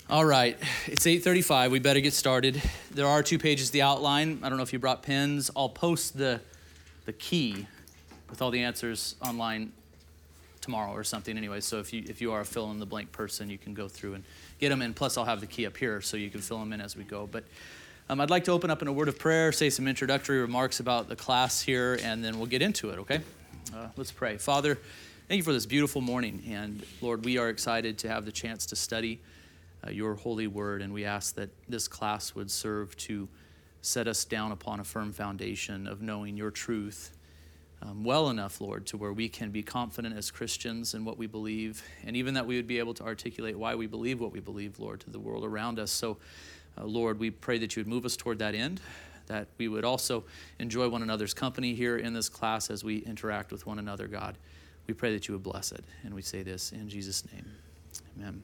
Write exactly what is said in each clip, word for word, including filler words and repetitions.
All right, it's eight thirty-five. We better get started. There are two pages of the outline. I don't know if you brought pens. I'll post the the key with all the answers online tomorrow or something anyway. So if you if you are a fill in the blank person, you can go through and get them in. Plus, I'll have the key up here so you can fill them in as we go. But um, I'd like to open up in a word of prayer, say some introductory remarks about the class here, and then we'll get into it, okay? Uh, let's pray. Father, thank you for this beautiful morning. And Lord, we are excited to have the chance to study Uh, your holy word, and we ask that this class would serve to set us down upon a firm foundation of knowing your truth um, well enough, Lord, to where we can be confident as Christians in what we believe, and even that we would be able to articulate why we believe what we believe, Lord, to the world around us. So, uh, Lord, we pray that you would move us toward that end, that we would also enjoy one another's company here in this class as we interact with one another, God. We pray that you would bless it, and we say this in Jesus' name. Amen.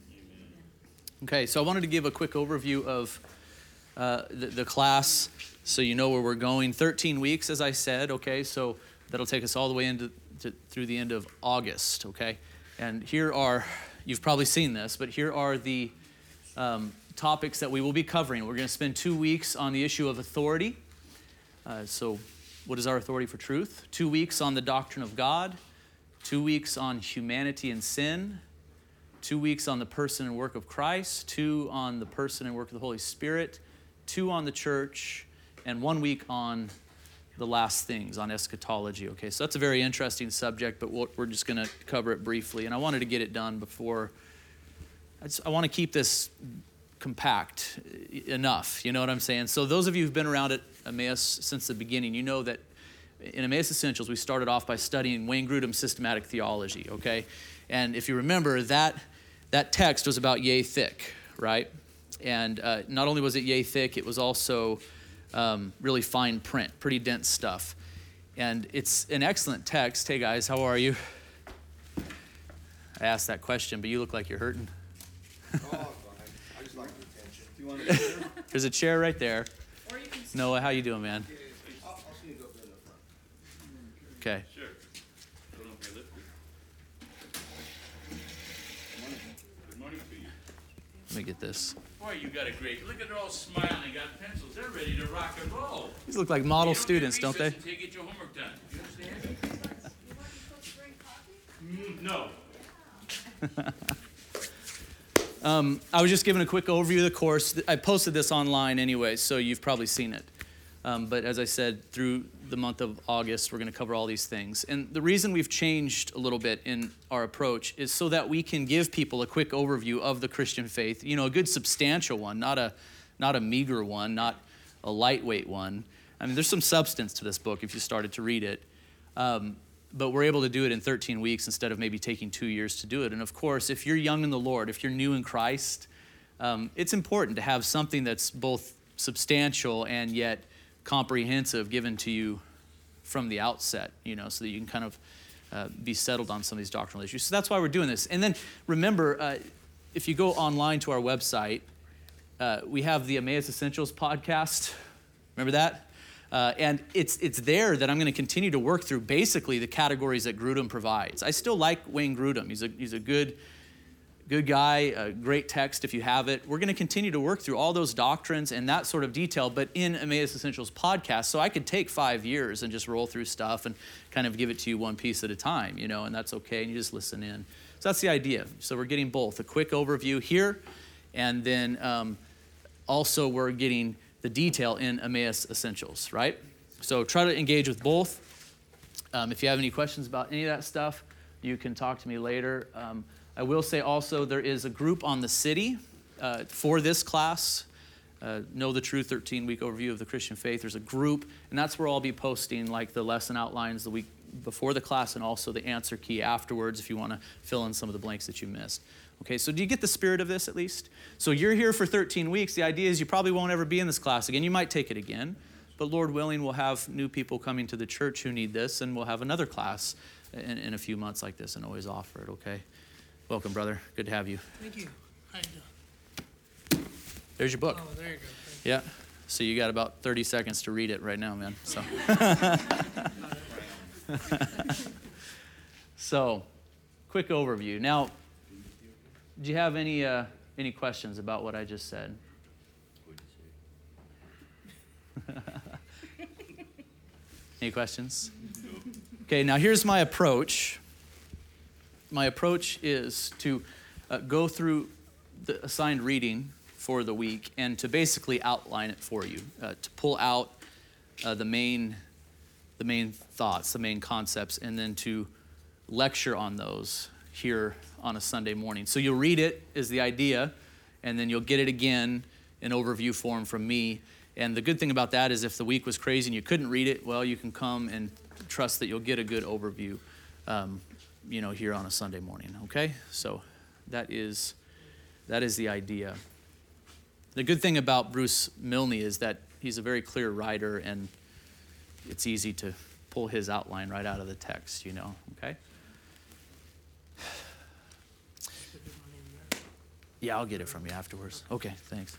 Okay, so I wanted to give a quick overview of uh, the, the class so you know where we're going. thirteen weeks, as I said, okay, so that'll take us all the way into to, through the end of August, okay? And here are, you've probably seen this, but here are the um, topics that we will be covering. We're going to spend two weeks on the issue of authority. Uh, so what is our authority for truth? Two weeks on the doctrine of God. Two weeks on humanity and sin. Two weeks on the person and work of Christ, two on the person and work of the Holy Spirit, two on the church, and one week on the last things, on eschatology. Okay, so that's a very interesting subject, but we're just going to cover it briefly. And I wanted to get it done before, I, just, I want to keep this compact enough, you know what I'm saying? So those of you who've been around at Emmaus since the beginning, you know that in Emmaus Essentials, we started off by studying Wayne Grudem's systematic theology, okay? And if you remember, that that text was about yay thick, right? And uh, not only was it yay thick, it was also um, really fine print, pretty dense stuff. And it's an excellent text. Hey guys, how are you? I asked that question, but you look like you're hurting. Oh, fine. I just like the attention. Do you want a chair? There's a chair right there. Or you can Noah, how you doing, man? I'll, I'll see you go up there in the front. Okay. Sure. Don't know if you're lifted. Good morning to you. Let me get this. Boy, you got a great, look at they're all smiling, got pencils. They're ready to rock and roll. These look like model You don't students, do don't they? recess until you get your homework done. You understand? You weren't supposed to bring coffee? Mm, no. Um, I was just giving a quick overview of the course. I posted this online anyway, so you've probably seen it. Um, but as I said, through the month of August, we're going to cover all these things. And the reason we've changed a little bit in our approach is so that we can give people a quick overview of the Christian faith. You know, a good substantial one, not a not a meager one, not a lightweight one. I mean, there's some substance to this book if you started to read it. Um, but we're able to do it in thirteen weeks instead of maybe taking two years to do it. And of course, if you're young in the Lord, if you're new in Christ, um, it's important to have something that's both substantial and yet comprehensive given to you from the outset, you know, so that you can kind of uh, be settled on some of these doctrinal issues. So that's why we're doing this. And then remember, uh, if you go online to our website, uh, we have the Emmaus Essentials podcast. Remember that? Uh, and it's it's there that I'm going to continue to work through basically the categories that Grudem provides. I still like Wayne Grudem. He's a he's a good good guy, a great text if you have it. We're going to continue to work through all those doctrines and that sort of detail, but in Emmaus Essentials podcast. So I could take five years and just roll through stuff and kind of give it to you one piece at a time, you know, and that's okay. And you just listen in. So that's the idea. So we're getting both a quick overview here, and then um, also we're getting the detail in Emmaus Essentials, right? So try to engage with both. Um, if you have any questions about any of that stuff, you can talk to me later. Um, I will say also there is a group on the city uh, for this class, uh, Know the Truth thirteen-week overview of the Christian faith. There's a group, and that's where I'll be posting like the lesson outlines the week before the class and also the answer key afterwards if you want to fill in some of the blanks that you missed. Okay, so do you get the spirit of this at least? So you're here for thirteen weeks. The idea is you probably won't ever be in this class again. You might take it again, but Lord willing, we'll have new people coming to the church who need this, and we'll have another class in, in a few months like this and always offer it, okay? Welcome, brother. Good to have you. Thank you. How you doing? There's your book. Oh, there you go. Thank Yeah, so you got about thirty seconds to read it right now, man. So, so quick overview. Now, do you have any uh, any questions about what I just said? Any questions? Okay, now here's my approach. My approach is to uh, go through the assigned reading for the week and to basically outline it for you, uh, to pull out uh, the main, the main thoughts, the main concepts, and then to lecture on those here on a Sunday morning. So you'll read it is the idea, and then you'll get it again in overview form from me. And the good thing about that is if the week was crazy and you couldn't read it, well, you can come and trust that you'll get a good overview, um, you know, here on a Sunday morning, okay? So that is, that is the idea. The good thing about Bruce Milne is that he's a very clear writer, and it's easy to pull his outline right out of the text, you know, okay? Yeah, I'll get it from you afterwards. Okay, thanks.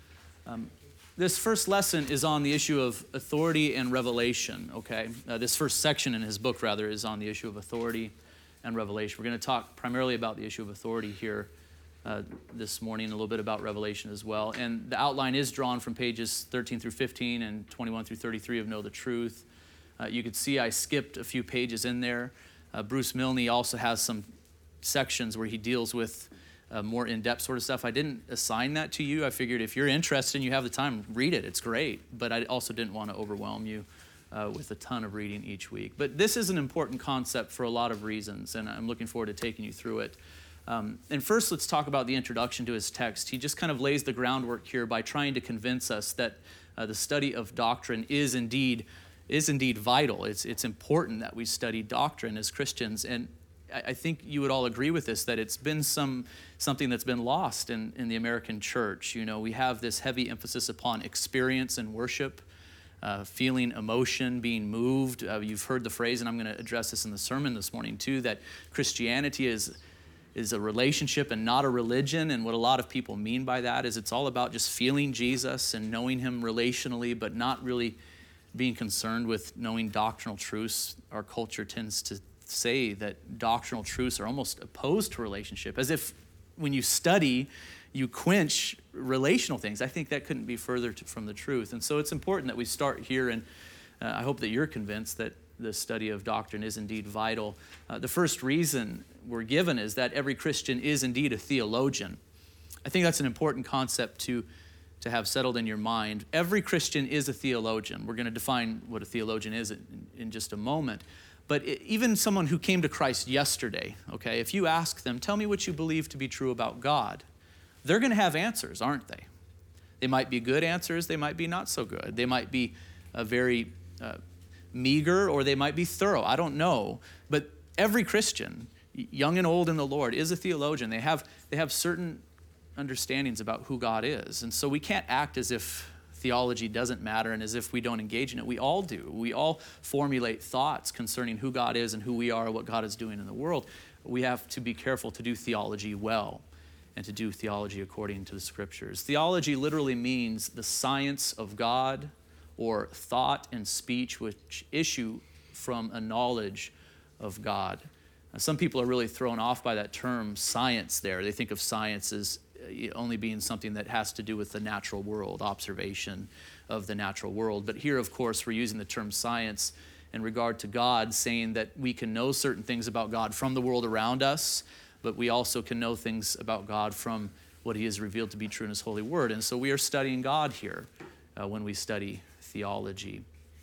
Um, this first lesson is on the issue of authority and revelation, okay? Uh, this first section in his book, rather, is on the issue of authority and revelation. We're going to talk primarily about the issue of authority here uh, this morning, a little bit about revelation as well. And the outline is drawn from pages thirteen through fifteen and twenty-one through thirty-three of Know the Truth. Uh, you could see I skipped a few pages in there. Uh, Bruce Milne also has some sections where he deals with Uh, more in-depth sort of stuff. I didn't assign that to you. I figured if you're interested and you have the time, read it. It's great. But I also didn't want to overwhelm you uh, with a ton of reading each week. But this is an important concept for a lot of reasons, and I'm looking forward to taking you through it. Um, and first, let's talk about the introduction to his text. He just kind of lays the groundwork here by trying to convince us that uh, the study of doctrine is indeed is indeed vital. It's it's important that we study doctrine as Christians. And I think you would all agree with this, that it's been some something that's been lost in, in the American church. You know, we have this heavy emphasis upon experience and worship, uh, feeling emotion, being moved. Uh, you've heard the phrase, and I'm going to address this in the sermon this morning too, that Christianity is, is a relationship and not a religion. And what a lot of people mean by that is it's all about just feeling Jesus and knowing him relationally, but not really being concerned with knowing doctrinal truths. Our culture tends to say that doctrinal truths are almost opposed to relationship, as if when you study, you quench relational things. I think that couldn't be further to, from the truth. And so it's important that we start here, and uh, I hope that you're convinced that the study of doctrine is indeed vital. Uh, the first reason we're given is that every Christian is indeed a theologian. I think that's an important concept to, to have settled in your mind. Every Christian is a theologian. We're going to define what a theologian is in, in just a moment. But even someone who came to Christ yesterday, okay, if you ask them, tell me what you believe to be true about God, they're going to have answers, aren't they? They might be good answers, they might be not so good. They might be uh, very uh, meager, or they might be thorough. I don't know. But every Christian, young and old in the Lord, is a theologian. They have, they have certain understandings about who God is. And so we can't act as if theology doesn't matter and as if we don't engage in it. We all do. We all formulate thoughts concerning who God is and who we are, what God is doing in the world. We have to be careful to do theology well and to do theology according to the scriptures. Theology literally means the science of God, or thought and speech which issue from a knowledge of God. Now, some people are really thrown off by that term science there. They think of science as only being something that has to do with the natural world, observation of the natural world. But here, of course, we're using the term science in regard to God, saying that we can know certain things about God from the world around us, but we also can know things about God from what he has revealed to be true in his holy word. And so we are studying God here uh, when we study theology.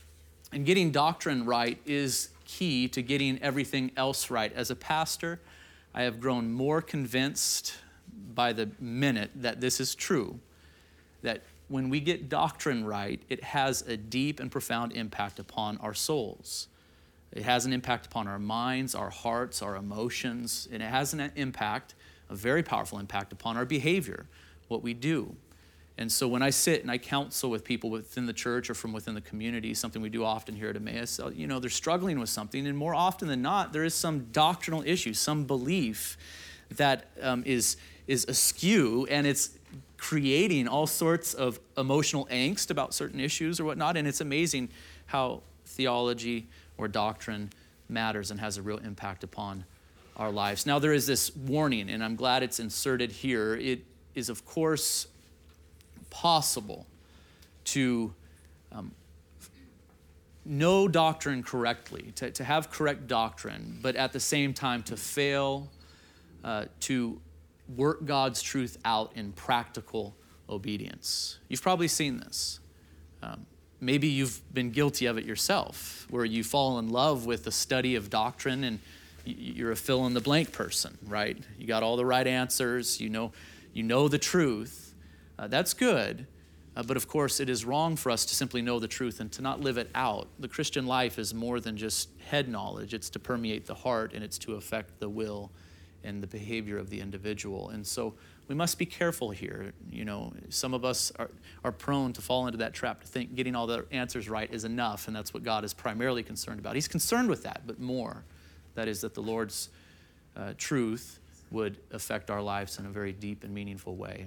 And getting doctrine right is key to getting everything else right. As a pastor, I have grown more convinced by the minute that this is true, that when we get doctrine right, it has a deep and profound impact upon our souls. It has an impact upon our minds, our hearts, our emotions, and it has an impact, a very powerful impact upon our behavior, what we do. And so when I sit and I counsel with people within the church or from within the community, something we do often here at Emmaus, you know, they're struggling with something, and more often than not, there is some doctrinal issue, some belief that um, is is askew, and it's creating all sorts of emotional angst about certain issues or whatnot. And it's amazing how theology or doctrine matters and has a real impact upon our lives. Now, there is this warning, and I'm glad it's inserted here. It is, of course, possible to um, know doctrine correctly, to, to have correct doctrine, but at the same time to fail uh, to work God's truth out in practical obedience. You've probably seen this. Um, maybe you've been guilty of it yourself, where you fall in love with the study of doctrine and you're a fill-in-the-blank person, right? You got all the right answers. You know, you know the truth. Uh, that's good. Uh, but of course, it is wrong for us to simply know the truth and to not live it out. The Christian life is more than just head knowledge. It's to permeate the heart, and it's to affect the will and the behavior of the individual. And so we must be careful here. You know, some of us are, are prone to fall into that trap to think getting all the answers right is enough, and that's what God is primarily concerned about. He's concerned with that, but more. That is that the Lord's uh, truth would affect our lives in a very deep and meaningful way.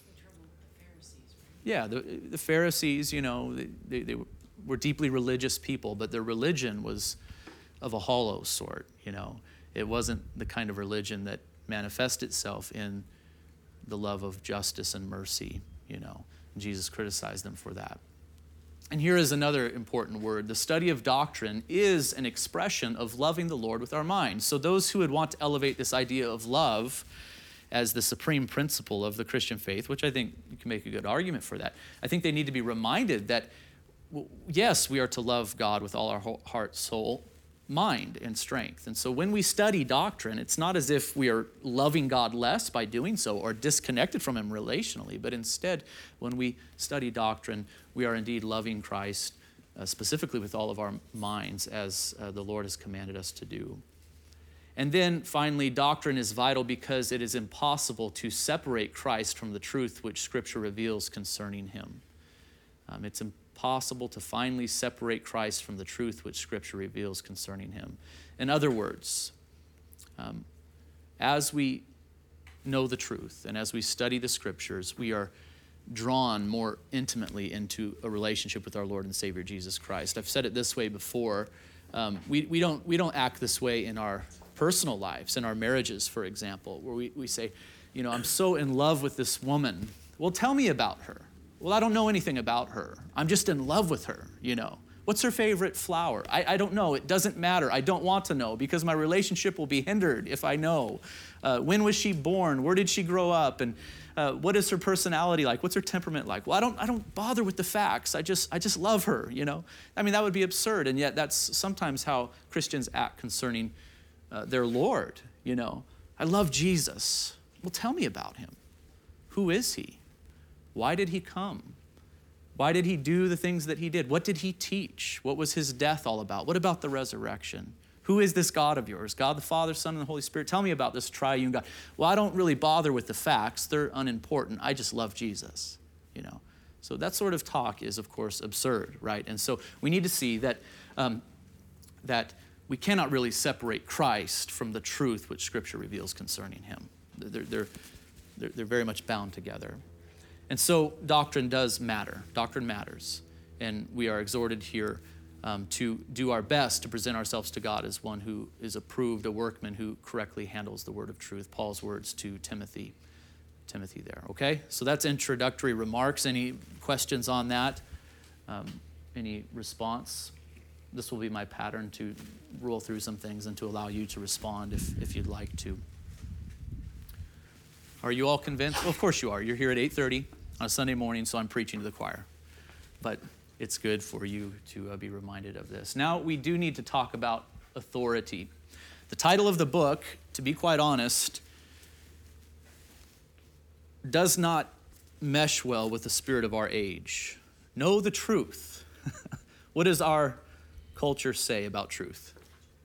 Yeah, the, the Pharisees, you know, they, they, they were deeply religious people, but their religion was of a hollow sort, you know. It wasn't the kind of religion that manifests itself in the love of justice and mercy, you know. Jesus criticized them for that. And here is another important word. The study of doctrine is an expression of loving the Lord with our minds. So those who would want to elevate this idea of love as the supreme principle of the Christian faith, which I think you can make a good argument for that, I think they need to be reminded that, well, yes, we are to love God with all our heart, soul, mind, and strength. And so when we study doctrine, it's not as if we are loving God less by doing so or disconnected from him relationally, but instead, when we study doctrine, we are indeed loving Christ uh, specifically with all of our minds as uh, the Lord has commanded us to do. And then finally, doctrine is vital because it is impossible to separate Christ from the truth which Scripture reveals concerning him. Um, it's impossible to finally separate Christ from the truth which Scripture reveals concerning him. In other words, um, as we know the truth and as we study the Scriptures, we are drawn more intimately into a relationship with our Lord and Savior Jesus Christ. I've said it this way before. Um, we, we, don't, we don't act this way in our personal lives, in our marriages, for example, where we, we say, you know, I'm so in love with this woman. Well, tell me about her. Well, I don't know anything about her. I'm just in love with her, you know. What's her favorite flower? I, I don't know. It doesn't matter. I don't want to know because my relationship will be hindered if I know. Uh, when was she born? Where did she grow up? And uh, what is her personality like? What's her temperament like? Well, I don't I don't bother with the facts. I just I just love her, you know. I mean, that would be absurd, and yet that's sometimes how Christians act concerning uh, their Lord, you know. I love Jesus. Well, tell me about him. Who is he? Why did he come? Why did he do the things that he did? What did he teach? What was his death all about? What about the resurrection? Who is this God of yours? God the Father, Son, and the Holy Spirit. Tell me about this triune God. Well, I don't really bother with the facts. They're unimportant. I just love Jesus, you know. So that sort of talk is, of course, absurd, right? And so we need to see that, um, that we cannot really separate Christ from the truth which Scripture reveals concerning him. They're, they're, they're, they're very much bound together. And so doctrine does matter. Doctrine matters. And we are exhorted here um, to do our best to present ourselves to God as one who is approved, a workman who correctly handles the word of truth. Paul's words to Timothy. Timothy there, okay? So that's introductory remarks. Any questions on that? Um, any response? This will be my pattern to roll through some things and to allow you to respond if, if you'd like to. Are you all convinced? Well, of course you are. You're here at eight thirty on a Sunday morning, so I'm preaching to the choir. But it's good for you to uh, be reminded of this. Now, we do need to talk about authority. The title of the book, to be quite honest, does not mesh well with the spirit of our age. Know the truth. What does our culture say about truth?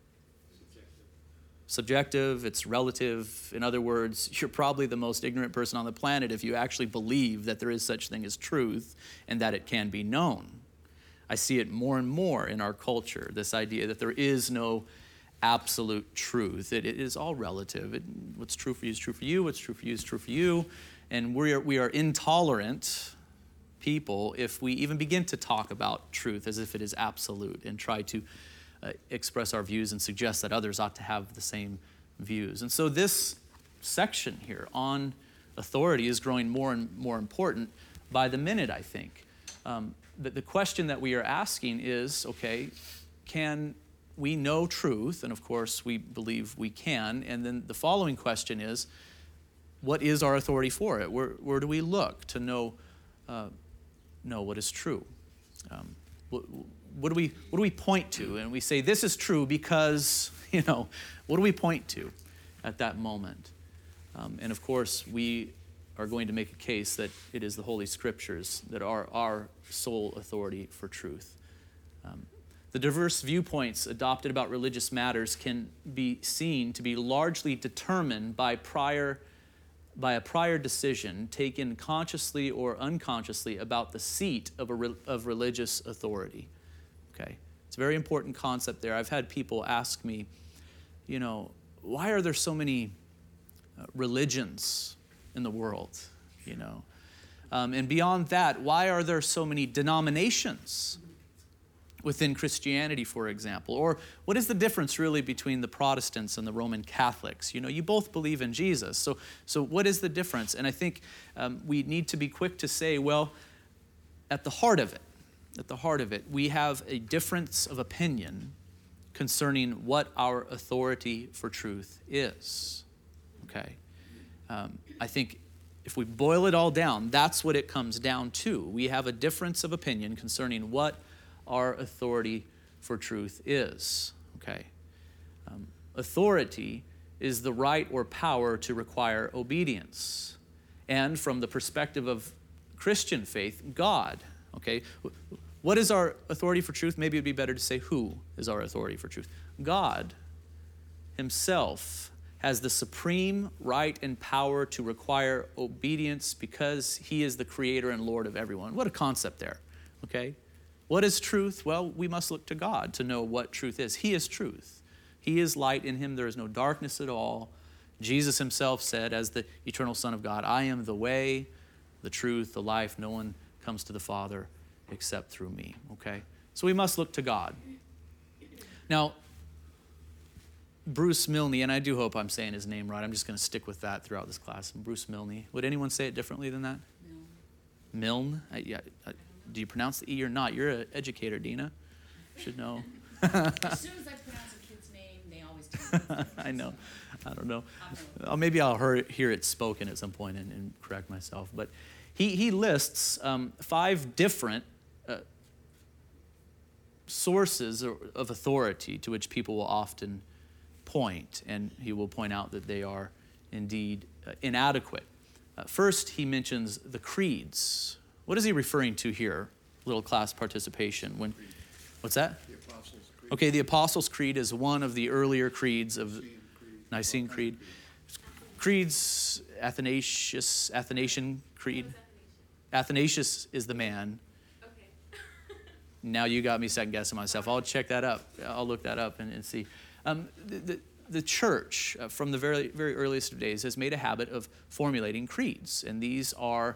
Subjective, it's relative. In other words, you're probably the most ignorant person on the planet if you actually believe that there is such thing as truth and that it can be known. I see it more and more in our culture, this idea that there is no absolute truth. It, it is all relative. It, what's true for you is true for you. What's true for you is true for you. And we are, we are intolerant people if we even begin to talk about truth as if it is absolute and try to Uh, express our views and suggest that others ought to have the same views. And so this section here on authority is growing more and more important by the minute, I think. Um, but the question that we are asking is, okay, can we know truth? And of course, we believe we can. And then the following question is, what is our authority for it? Where, where do we look to know, uh, know what is true? Um, what, what do we what do we point to? And we say, this is true because, you know, what do we point to at that moment? Um, and of course, we are going to make a case that it is the Holy Scriptures that are our sole authority for truth. Um, the diverse viewpoints adopted about religious matters can be seen to be largely determined by prior by a prior decision taken consciously or unconsciously about the seat of, a re- of religious authority. Okay, it's a very important concept there. I've had people ask me, you know, why are there so many uh, religions in the world, you know? Um, and beyond that, why are there so many denominations within Christianity, for example? Or what is the difference really between the Protestants and the Roman Catholics? You know, you both believe in Jesus. So, so what is the difference? And I think um, we need to be quick to say, well, at the heart of it, at the heart of it, we have a difference of opinion concerning what our authority for truth is. Okay? Um, I think if we boil it all down, that's what it comes down to. We have a difference of opinion concerning what our authority for truth is. Okay? Um, authority is the right or power to require obedience. And from the perspective of Christian faith, God. Okay? What is our authority for truth? Maybe it would be better to say who is our authority for truth. God himself has the supreme right and power to require obedience because he is the creator and Lord of everyone. What a concept there. Okay? What is truth? Well, we must look to God to know what truth is. He is truth. He is light. In him there is no darkness at all. Jesus himself said, as the eternal Son of God, I am the way, the truth, the life. No one comes to the Father except through me. Okay? So we must look to God. Now, Bruce Milne, and I do hope I'm saying his name right. I'm just going to stick with that throughout this class. Bruce Milne. Would anyone say it differently than that? Milne. Milne? I, yeah, I, Do you pronounce the E or not? You're an educator, Dina. You should know. As soon as I pronounce a kid's name, they always tell me. I know. I don't know. Uh, maybe I'll hear, hear it spoken at some point and, and correct myself. But he, he lists um, five different uh, sources of authority to which people will often point. And he will point out that they are indeed uh, inadequate. Uh, first, he mentions the creeds. What is he referring to here? Little class participation. When, what's that? The Apostles' Creed. Okay, the Apostles' Creed is one of the earlier creeds of Creed. Nicene Creed. Creeds, Athanasius, Athanasian Creed. Athanasius is the man. Okay. Now you got me second guessing myself. I'll check that up. I'll look that up and, and see. Um, the, the, the church, uh, from the very, very earliest of days, has made a habit of formulating creeds. And these are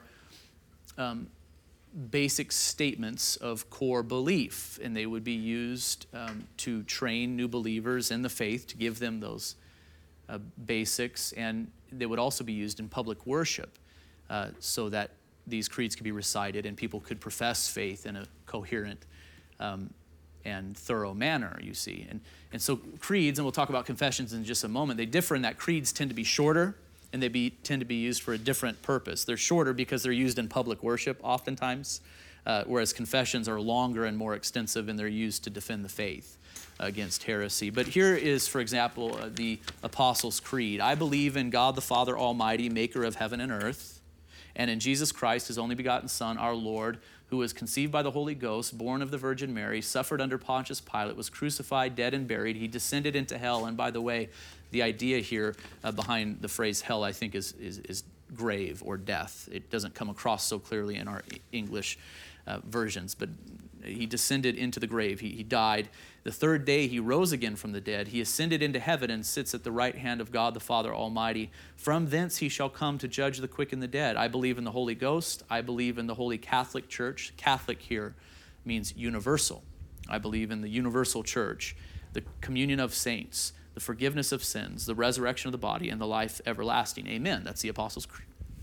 um, basic statements of core belief. And they would be used um, to train new believers in the faith, to give them those uh, basics. And they would also be used in public worship uh, so that these creeds could be recited and people could profess faith in a coherent um, and thorough manner, you see. And, and so creeds, and we'll talk about confessions in just a moment, they differ in that creeds tend to be shorter and they be, tend to be used for a different purpose. They're shorter because they're used in public worship oftentimes, uh, whereas confessions are longer and more extensive and they're used to defend the faith against heresy. But here is, for example, uh, the Apostles' Creed. I believe in God the Father Almighty, maker of heaven and earth, and in Jesus Christ, his only begotten Son, our Lord, who was conceived by the Holy Ghost, born of the Virgin Mary, suffered under Pontius Pilate, was crucified, dead, and buried. He descended into hell. And by the way, the idea here uh, behind the phrase hell, I think, is, is, is grave or death. It doesn't come across so clearly in our English uh, versions, but he descended into the grave. He, he died. The third day he rose again from the dead. He ascended into heaven and sits at the right hand of God the Father Almighty. From thence he shall come to judge the quick and the dead. I believe in the Holy Ghost. I believe in the Holy Catholic Church. Catholic here means universal. I believe in the universal church, the communion of saints, the forgiveness of sins, the resurrection of the body, and the life everlasting. Amen. That's the Apostles' Creed.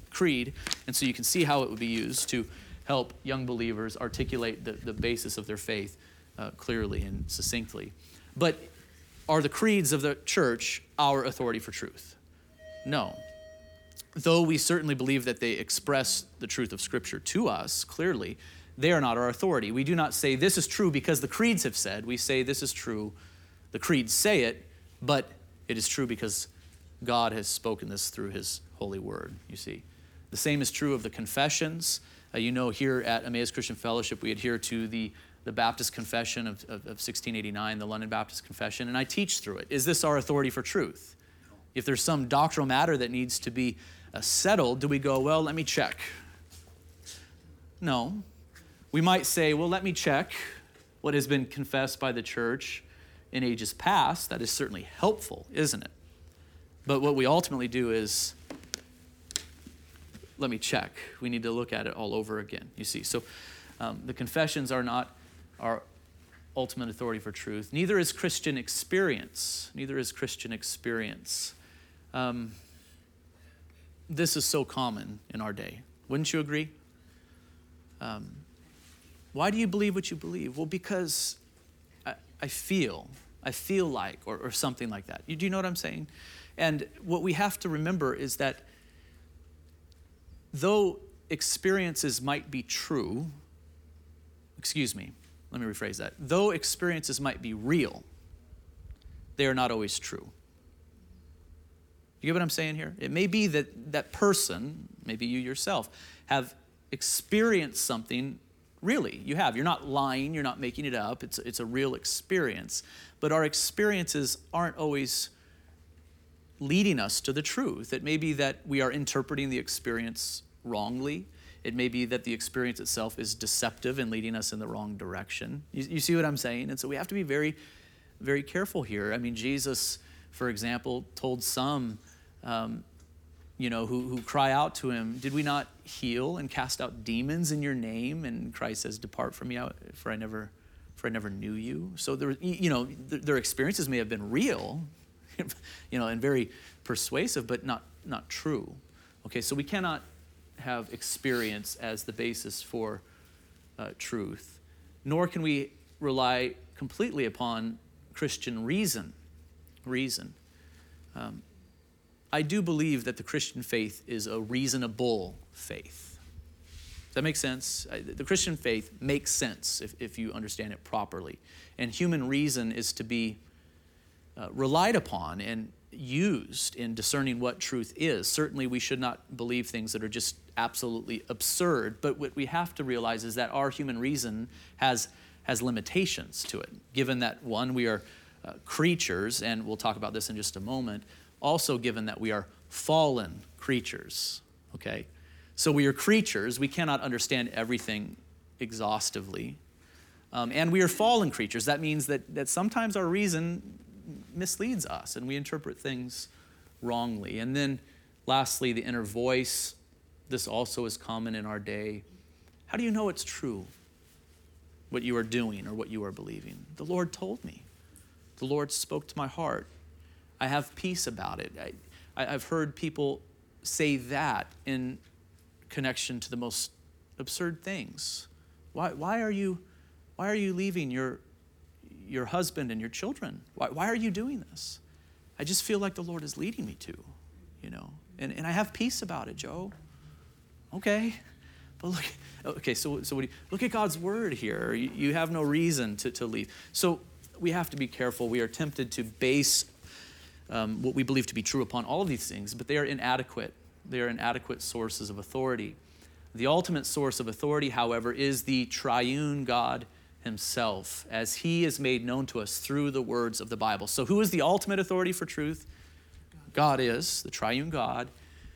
creed, and so you can see how it would be used to help young believers articulate the, the basis of their faith uh, clearly and succinctly. But are the creeds of the church our authority for truth? No. Though we certainly believe that they express the truth of Scripture to us clearly, they are not our authority. We do not say this is true because the creeds have said. We say this is true. The creeds say it, but it is true because God has spoken this through his holy word, you see. The same is true of the confessions. Uh, you know, here at Emmaus Christian Fellowship, we adhere to the, the Baptist Confession of, of, of sixteen eighty-nine, the London Baptist Confession, and I teach through it. Is this our authority for truth? If there's some doctrinal matter that needs to be uh, settled, do we go, well, let me check? No. We might say, well, let me check what has been confessed by the church in ages past. That is certainly helpful, isn't it? But what we ultimately do is, let me check. We need to look at it all over again, you see. So um, the confessions are not our ultimate authority for truth. Neither is Christian experience. Neither is Christian experience. Um, this is so common in our day. Wouldn't you agree? Um, why do you believe what you believe? Well, because I, I feel, I feel like, or, or something like that. You, do you know what I'm saying? And what we have to remember is that though experiences might be true, excuse me, let me rephrase that. Though experiences might be real, they are not always true. You get what I'm saying here? It may be that that person, maybe you yourself, have experienced something really. You have. You're not lying. You're not making it up. It's, it's a real experience. But our experiences aren't always leading us to the truth. It may be that we are interpreting the experience wrongly. It may be that the experience itself is deceptive and leading us in the wrong direction. You, you see what I'm saying? And so we have to be very, very careful here. I mean, Jesus, for example, told some, um, you know, who, who cry out to him, did we not heal and cast out demons in your name? And Christ says, depart from me, for I never, for I never knew you. So there, you know, their experiences may have been real, you know, and very persuasive, but not, not true. Okay, so we cannot have experience as the basis for uh, truth, nor can we rely completely upon Christian reason. Reason. Um, I do believe that the Christian faith is a reasonable faith. Does that make sense? I, the Christian faith makes sense if, if you understand it properly. And human reason is to be uh, relied upon and used in discerning what truth is. Certainly we should not believe things that are just absolutely absurd, but what we have to realize is that our human reason has, has limitations to it, given that, one, we are uh, creatures, and we'll talk about this in just a moment, also given that we are fallen creatures, okay? So we are creatures. We cannot understand everything exhaustively. Um, and we are fallen creatures. That means that, that sometimes our reason misleads us and we interpret things wrongly. And then lastly, the inner voice. This also is common in our day. How do you know it's true, what you are doing or what you are believing? The Lord told me. The Lord spoke to my heart. I have peace about it. I, I, I've heard people say that in connection to the most absurd things. Why, why are you, why are you leaving your, your husband and your children? Why, why are you doing this? I just feel like the Lord is leading me to, you know, and, and I have peace about it, Joe. Okay, but look, okay, so, so what do you, look at God's word here. You, you have no reason to, to leave. So we have to be careful. We are tempted to base um, what we believe to be true upon all of these things, but they are inadequate. They are inadequate sources of authority. The ultimate source of authority, however, is the triune God himself, as he is made known to us through the words of the Bible. So who is the ultimate authority for truth? God is, the triune God.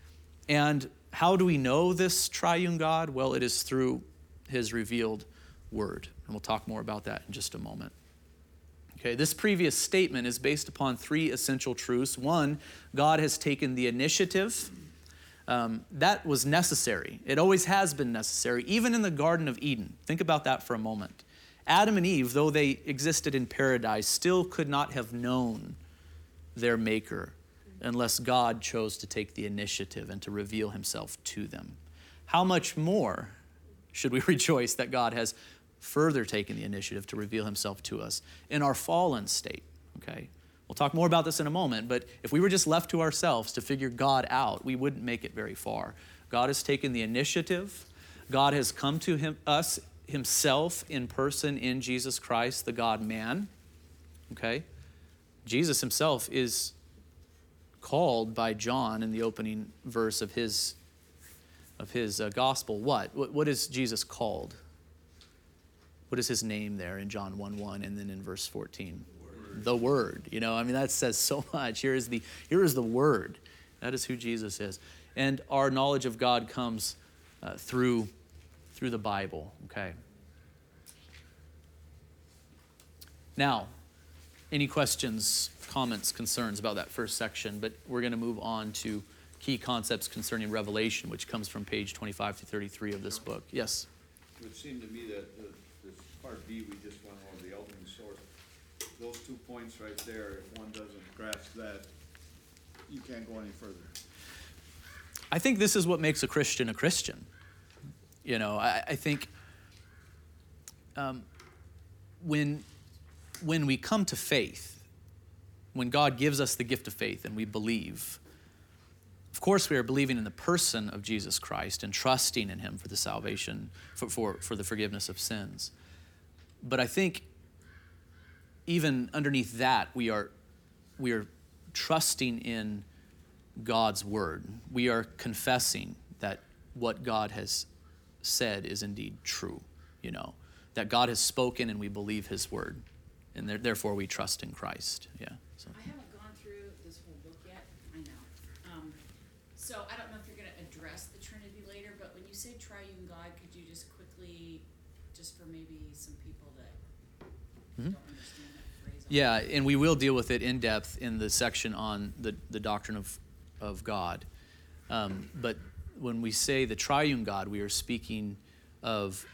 And how do we know this triune God? Well, it is through his revealed word. And we'll talk more about that in just a moment. Okay, this previous statement is based upon three essential truths. One, God has taken the initiative. Um, that was necessary. It always has been necessary, even in the Garden of Eden. Think about that for a moment. Adam and Eve, though they existed in paradise, still could not have known their maker unless God chose to take the initiative and to reveal himself to them. How much more should we rejoice that God has further taken the initiative to reveal himself to us in our fallen state, okay? We'll talk more about this in a moment, but if we were just left to ourselves to figure God out, we wouldn't make it very far. God has taken the initiative. God has come to him, us himself in person in Jesus Christ, the God-man, okay? Jesus himself is called by John in the opening verse of his, of his uh, gospel. What? what? What is Jesus called? What is his name there in John one one and then in verse fourteen? Word. The Word. You know, I mean, that says so much. Here is the, here is the Word. That is who Jesus is. And our knowledge of God comes uh, through, through the Bible, okay? Now, any questions, comments, concerns about that first section? But we're going to move on to key concepts concerning Revelation, which comes from page twenty-five to thirty-three of this book. Yes? It would seem to me that the, this part B we just went over, the opening source, those two points right there, if one doesn't grasp that, you can't go any further. I think this is what makes a Christian a Christian. You know, I, I think um, when, when we come to faith, when God gives us the gift of faith and we believe, of course we are believing in the person of Jesus Christ and trusting in him for the salvation, for, for, for the forgiveness of sins. But I think even underneath that, we are, we are trusting in God's word. We are confessing that what God has said is indeed true, you know, that God has spoken and we believe his word. And there, therefore we trust in Christ. Yeah. So. I haven't gone through this whole book yet. I know. Um, so I don't know if you're going to address the Trinity later, but when you say triune God, could you just quickly, just for maybe some people that Mm-hmm. don't understand that phrase? Yeah, and we will deal with it in depth in the section on the, the doctrine of, of God. Um, but when we say the triune God, we are speaking of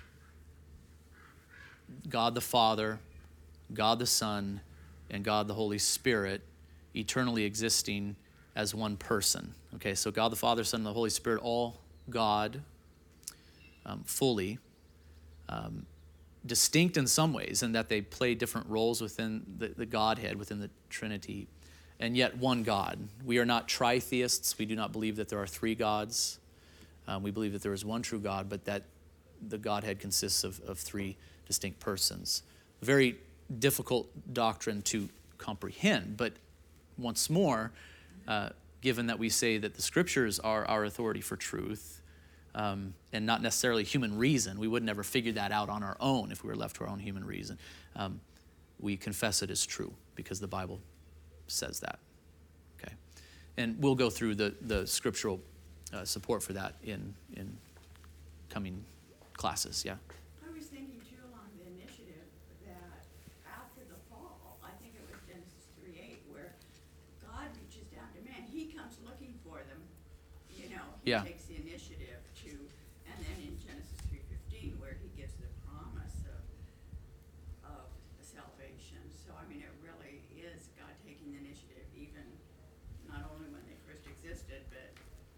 God the Father, God the Son, and God the Holy Spirit eternally existing as one person. Okay, so God the Father, Son, and the Holy Spirit, all God, um, fully, um, distinct in some ways in that they play different roles within the, the Godhead, within the Trinity, and yet one God. We are not tritheists. We do not believe that there are three gods. Um, we believe that there is one true God, but that the Godhead consists of, of three distinct persons. Very difficult doctrine to comprehend, but once more, uh, given that we say that the Scriptures are our authority for truth, um, and not necessarily human reason, we would never figure that out on our own if we were left to our own human reason. Um, we confess it as true because the Bible says that. Okay, and we'll go through the the scriptural uh, support for that in in coming classes. Yeah. I was thinking too along the initiative that after the fall, I think it was Genesis three eight, where God reaches down to man. He comes looking for them, you know. He Yeah. takes the initiative to, and then in Genesis three fifteen, where he gives the promise of, of the salvation. So, I mean, it really is God taking the initiative, even not only when they first existed, but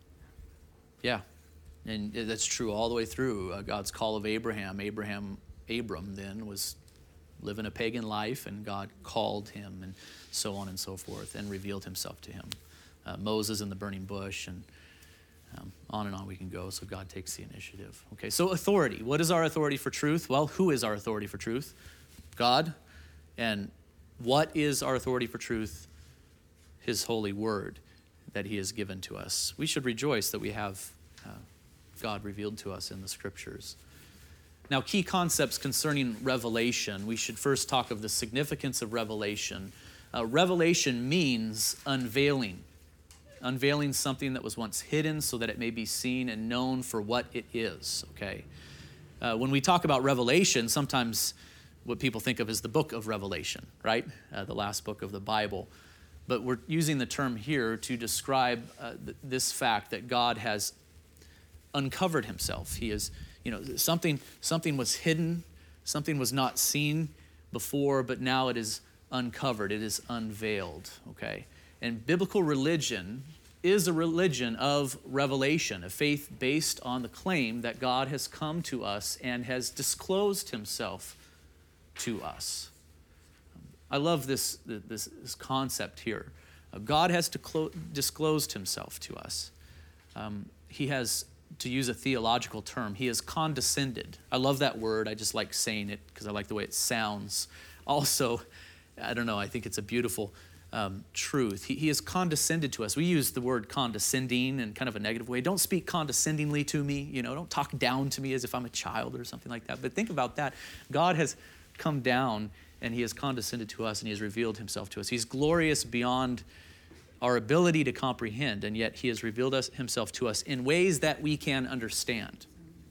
Yeah, and that's true all the way through. Uh, God's call of Abraham. Abraham, Abram then was living a pagan life, and God called him, and so on and so forth, and revealed himself to him. Uh, Moses in the burning bush, and um, on and on we can go. So God takes the initiative. Okay, so authority. What is our authority for truth? Well, who is our authority for truth? God. And what is our authority for truth? His holy word that he has given to us. We should rejoice that we have uh, God revealed to us in the Scriptures. Now, key concepts concerning revelation. We should first talk of the significance of revelation. Uh, revelation means unveiling. Unveiling something that was once hidden so that it may be seen and known for what it is, okay? Uh, when we talk about revelation, sometimes what people think of is the book of Revelation, right? Uh, the last book of the Bible. But we're using the term here to describe uh, th- this fact that God has uncovered himself. He is, you know, something, something was hidden, something was not seen before, but now it is uncovered, it is unveiled, okay? And biblical religion is a religion of revelation, a faith based on the claim that God has come to us and has disclosed himself to us. I love this, this, this concept here. Uh, God has declo- disclosed himself to us. Um, he has, to use a theological term, he has condescended. I love that word. I just like saying it because I like the way it sounds. Also, I don't know, I think it's a beautiful Um, truth. He, he has condescended to us. We use the word condescending in kind of a negative way. Don't speak condescendingly to me. You know, don't talk down to me as if I'm a child or something like that. But think about that. God has come down and he has condescended to us and he has revealed himself to us. He's glorious beyond our ability to comprehend, and yet he has revealed us, himself to us in ways that we can understand.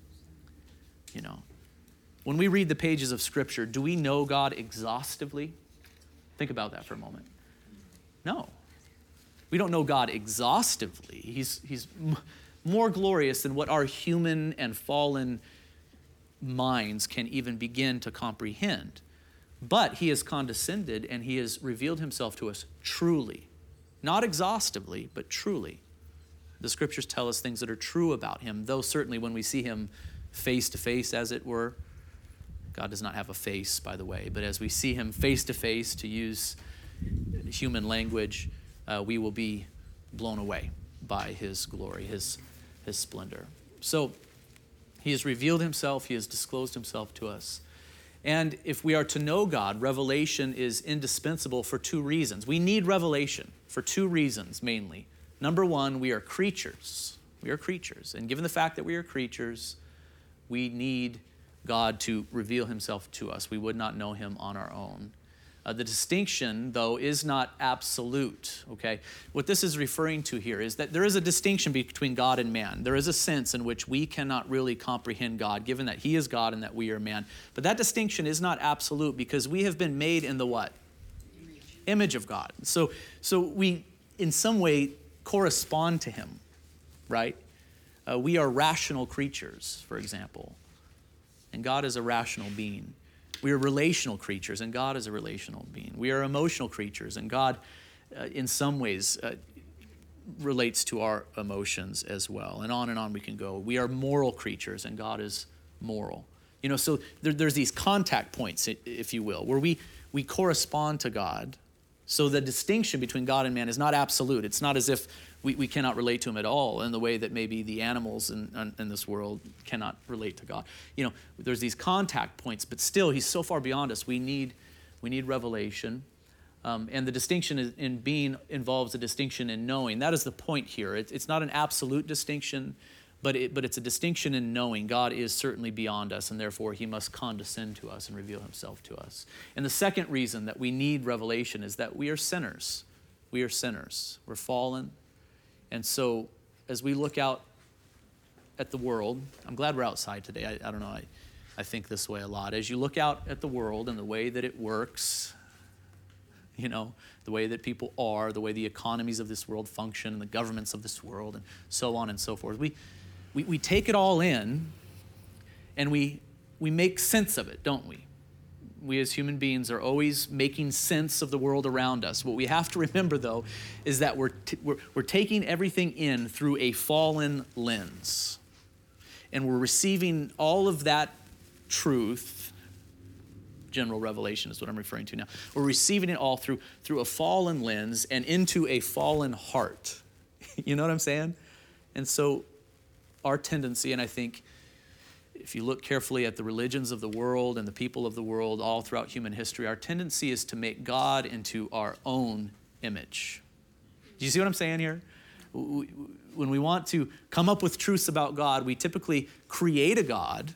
You know, when we read the pages of Scripture, do we know God exhaustively? Think about that for a moment. No. We don't know God exhaustively. He's, he's m- more glorious than what our human and fallen minds can even begin to comprehend. But he has condescended and he has revealed himself to us truly. Not exhaustively, but truly. The Scriptures tell us things that are true about him, though certainly when we see him face to face, as it were, God does not have a face, by the way, but as we see him face to face, to use human language, uh, we will be blown away by his glory, his, his splendor. So he has revealed himself, he has disclosed himself to us. And if we are to know God, revelation is indispensable for two reasons. We need revelation for two reasons mainly. Number one, we are creatures. We are creatures. And given the fact that we are creatures, we need God to reveal himself to us. We would not know him on our own. Uh, the distinction, though, is not absolute, okay? What this is referring to here is that there is a distinction between God and man. There is a sense in which we cannot really comprehend God, given that he is God and that we are man. But that distinction is not absolute because we have been made in the what? Image, Image of God. So, so we, in some way, correspond to him, right? Uh, we are rational creatures, for example, and God is a rational being. We are relational creatures, and God is a relational being. We are emotional creatures, and God, uh, in some ways, uh, relates to our emotions as well. And on and on we can go. We are moral creatures, and God is moral. You know, so there, there's these contact points, if you will, where we, we correspond to God. So the distinction between God and man is not absolute. It's not as if we, we cannot relate to him at all in the way that maybe the animals in, in this world cannot relate to God. You know, there's these contact points, but still he's so far beyond us. We need, we need revelation. Um, and the distinction in, in being involves a distinction in knowing. That is the point here. It, it's not an absolute distinction, but, it, but it's a distinction in knowing. God is certainly beyond us, and therefore he must condescend to us and reveal himself to us. And the second reason that we need revelation is that we are sinners. We are sinners. We're fallen. And so as we look out at the world, I'm glad we're outside today. I, I don't know, I, I think this way a lot. As you look out at the world and the way that it works, you know, the way that people are, the way the economies of this world function, and the governments of this world, and so on and so forth, we, we, we take it all in and we, we make sense of it, don't we? We as human beings are always making sense of the world around us. What we have to remember, though, is that we're, t- we're, we're taking everything in through a fallen lens. And we're receiving all of that truth, general revelation is what I'm referring to now. We're receiving it all through, through a fallen lens and into a fallen heart. You know what I'm saying? And so our tendency, and I think if you look carefully at the religions of the world and the people of the world all throughout human history, our tendency is to make God into our own image. Do you see what I'm saying here? When we want to come up with truths about God, we typically create a God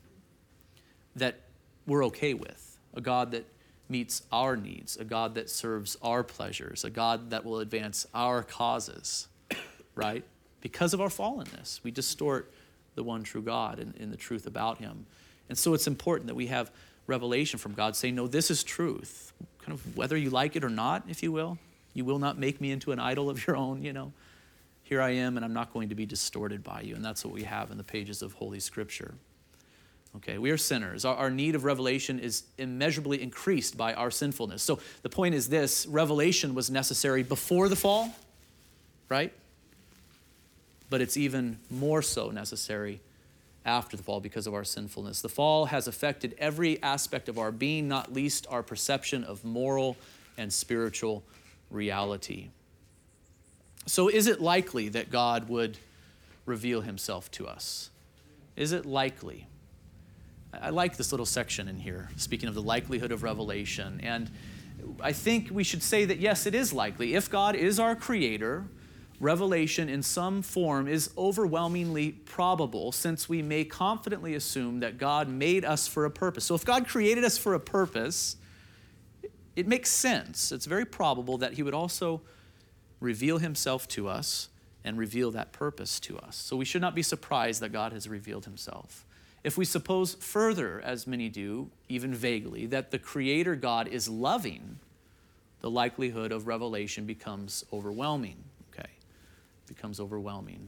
that we're okay with, a God that meets our needs, a God that serves our pleasures, a God that will advance our causes, right? Because of our fallenness, we distort the one true God and, and the truth about him. And so it's important that we have revelation from God saying, no, this is truth. Kind of whether you like it or not, if you will. You will not make me into an idol of your own, you know. Here I am, and I'm not going to be distorted by you. And that's what we have in the pages of Holy Scripture. Okay, we are sinners. Our, our need of revelation is immeasurably increased by our sinfulness. So the point is this: revelation was necessary before the fall, right? But it's even more so necessary after the fall because of our sinfulness. The fall has affected every aspect of our being, not least our perception of moral and spiritual reality. So is it likely that God would reveal himself to us? Is it likely? I like this little section in here, speaking of the likelihood of revelation. And I think we should say that, yes, it is likely. If God is our creator, revelation in some form is overwhelmingly probable, since we may confidently assume that God made us for a purpose. So if God created us for a purpose, it makes sense. It's very probable that he would also reveal himself to us and reveal that purpose to us. So we should not be surprised that God has revealed himself. If we suppose further, as many do, even vaguely, that the Creator God is loving, the likelihood of revelation becomes overwhelming, okay? Becomes overwhelming.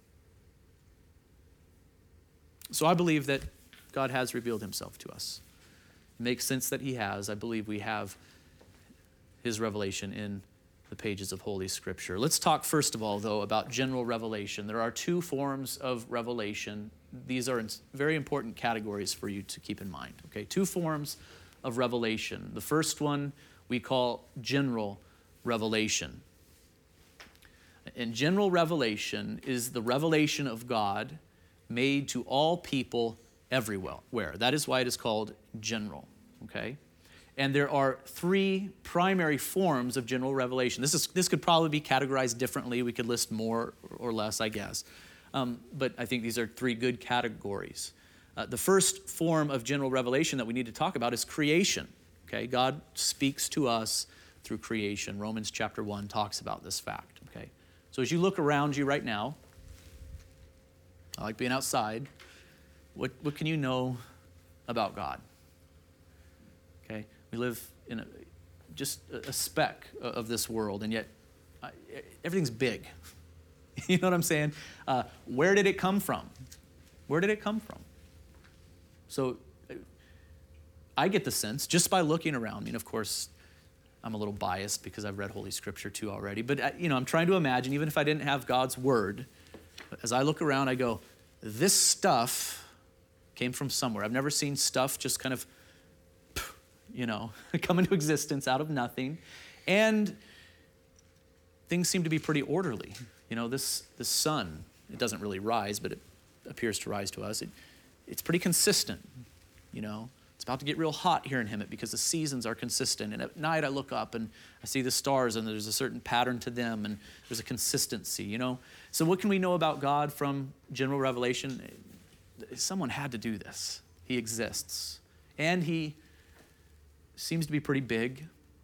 So I believe that God has revealed himself to us. It makes sense that he has. I believe we have his revelation in the pages of Holy Scripture. Let's talk first of all, though, about general revelation. There are two forms of revelation. These are very important categories for you to keep in mind, okay? Two forms of revelation. The first one we call general revelation. And general revelation is the revelation of God made to all people everywhere. That is why it is called general, okay? And there are three primary forms of general revelation. This is this could probably be categorized differently. We could list more or less, I guess. Um, but I think these are three good categories. Uh, the first form of general revelation that we need to talk about is creation. Okay, God speaks to us through creation. Romans chapter one talks about this fact. Okay, so as you look around you right now, I like being outside. What what can you know about God? Okay, we live in a, just a speck of this world, and yet uh, everything's big. You know what I'm saying? Uh, where did it come from? Where did it come from? So I get the sense, just by looking around, I mean, of course, I'm a little biased because I've read Holy Scripture too already, but you know, I'm trying to imagine, even if I didn't have God's word, as I look around, I go, this stuff came from somewhere. I've never seen stuff just kind of, you know, come into existence out of nothing. And things seem to be pretty orderly. You know, this, this sun, it doesn't really rise, but it appears to rise to us. It, it's pretty consistent, you know. It's about to get real hot here in Hemet because the seasons are consistent. And at night I look up and I see the stars and there's a certain pattern to them and there's a consistency, you know. So what can we know about God from general revelation? Someone had to do this. He exists. And he seems to be pretty big.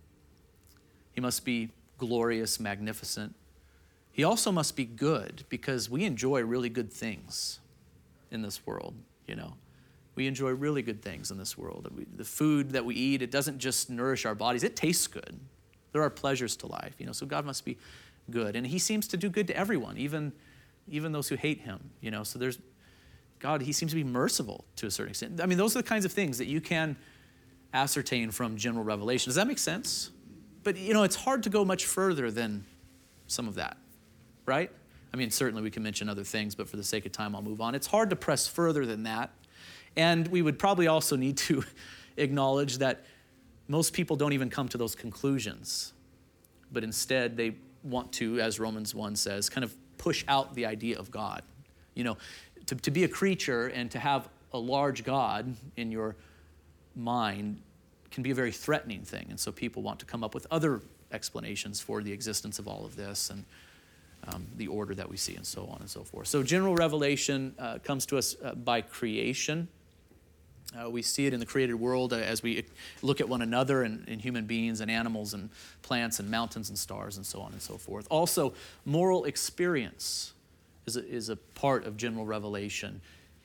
He must be glorious, magnificent. He also must be good because we enjoy really good things in this world, you know. We enjoy really good things in this world. We, the food that we eat, it doesn't just nourish our bodies, it tastes good. There are pleasures to life, you know, so God must be good. And he seems to do good to everyone, even, even those who hate him, you know. So there's, God, he seems to be merciful to a certain extent. I mean, those are the kinds of things that you can ascertain from general revelation. Does that make sense? But, you know, it's hard to go much further than some of that, right? I mean, certainly we can mention other things, but for the sake of time, I'll move on. It's hard to press further than that. And we would probably also need to acknowledge that most people don't even come to those conclusions, but instead they want to, as Romans one says, kind of push out the idea of God. You know, to, to be a creature and to have a large God in your mind can be a very threatening thing. And so people want to come up with other explanations for the existence of all of this and um, the order that we see and so on and so forth. So general revelation uh, comes to us uh, by creation. Uh, we see it in the created world uh, as we look at one another and, and human beings and animals and plants and mountains and stars and so on and so forth. Also, moral experience is a, is a part of general revelation.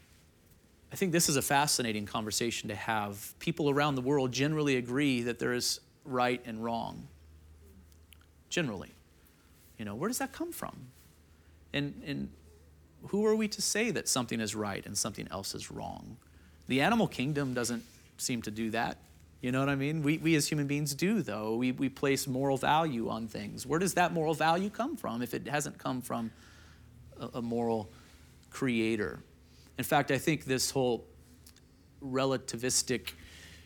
I think this is a fascinating conversation to have. People around the world generally agree that there is right and wrong. Generally. You know, where does that come from? And, and who are we to say that something is right and something else is wrong? The animal kingdom doesn't seem to do that. You know what I mean? We, we as human beings do, though. We, we place moral value on things. Where does that moral value come from if it hasn't come from a, a moral creator? In fact, I think this whole relativistic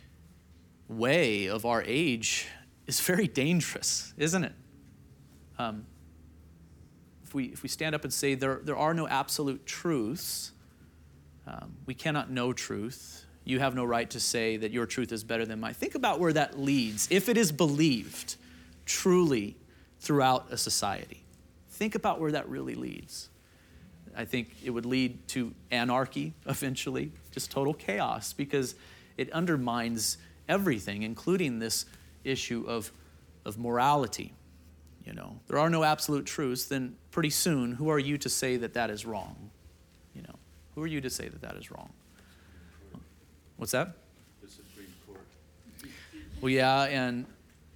way of our age is very dangerous, isn't it? Um, if we if we stand up and say there, there are no absolute truths, um, we cannot know truth. You have no right to say that your truth is better than mine. Think about where that leads, if it is believed truly throughout a society. Think about where that really leads. I think it would lead to anarchy eventually, just total chaos, because it undermines everything, including this issue of, of morality. You know, there are no absolute truths, then pretty soon, who are you to say that that is wrong? You know, who are you to say that that is wrong? What's that? The Supreme Court. Well, yeah, and,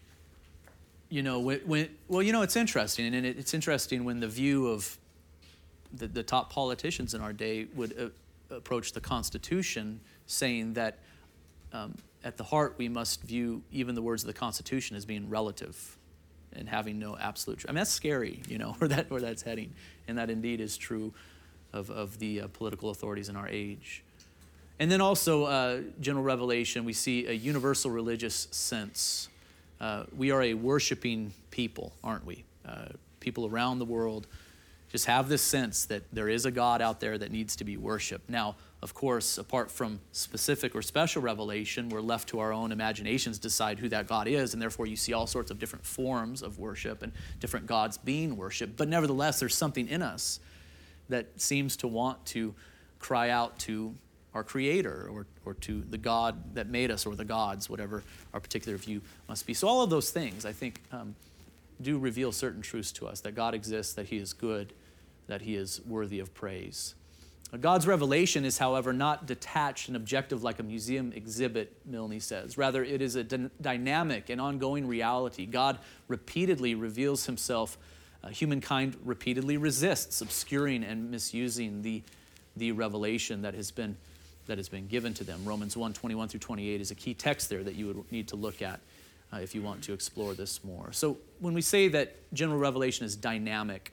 you know, when, when well, you know, it's interesting, and it, it's interesting when the view of the, the top politicians in our day would uh, approach the Constitution saying that um, at the heart we must view even the words of the Constitution as being relative and having no absolute truth. I mean, that's scary, you know, where that where that's heading, and that indeed is true of, of the uh, political authorities in our age. And then also, uh, general revelation, we see a universal religious sense. Uh, we are a worshiping people, aren't we? Uh, people around the world just have this sense that there is a God out there that needs to be worshiped. Now, of course, apart from specific or special revelation, we're left to our own imaginations to decide who that God is, and therefore you see all sorts of different forms of worship and different gods being worshiped. But nevertheless, there's something in us that seems to want to cry out to our Creator or, or to the God that made us, or the gods, whatever our particular view must be. So all of those things, I think, um, do reveal certain truths to us, that God exists, that He is good, that He is worthy of praise. God's revelation is, however, not detached and objective like a museum exhibit, Milne says. Rather, it is a d- dynamic and ongoing reality. God repeatedly reveals Himself. Uh, humankind repeatedly resists obscuring and misusing the, the revelation that has been that has been given to them. Romans one, twenty-one through twenty-eight is a key text there that you would need to look at uh, if you want to explore this more. So when we say that general revelation is dynamic,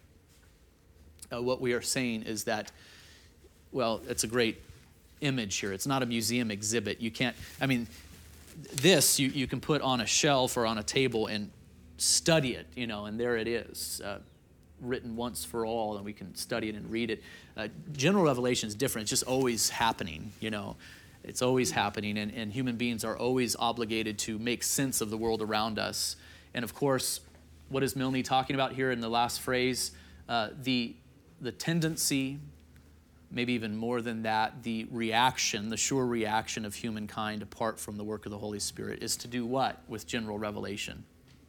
uh, what we are saying is that, well, it's a great image here. It's not a museum exhibit. You can't, I mean, this you, you can put on a shelf or on a table and study it, you know, and there it is. Uh, written once for all, and we can study it and read it. Uh, general revelation is different. It's just always happening, you know. It's always happening, and, and human beings are always obligated to make sense of the world around us. And of course, what is Milne talking about here in the last phrase? Uh, the, the tendency, maybe even more than that, the reaction, the sure reaction of humankind apart from the work of the Holy Spirit is to do what with general revelation?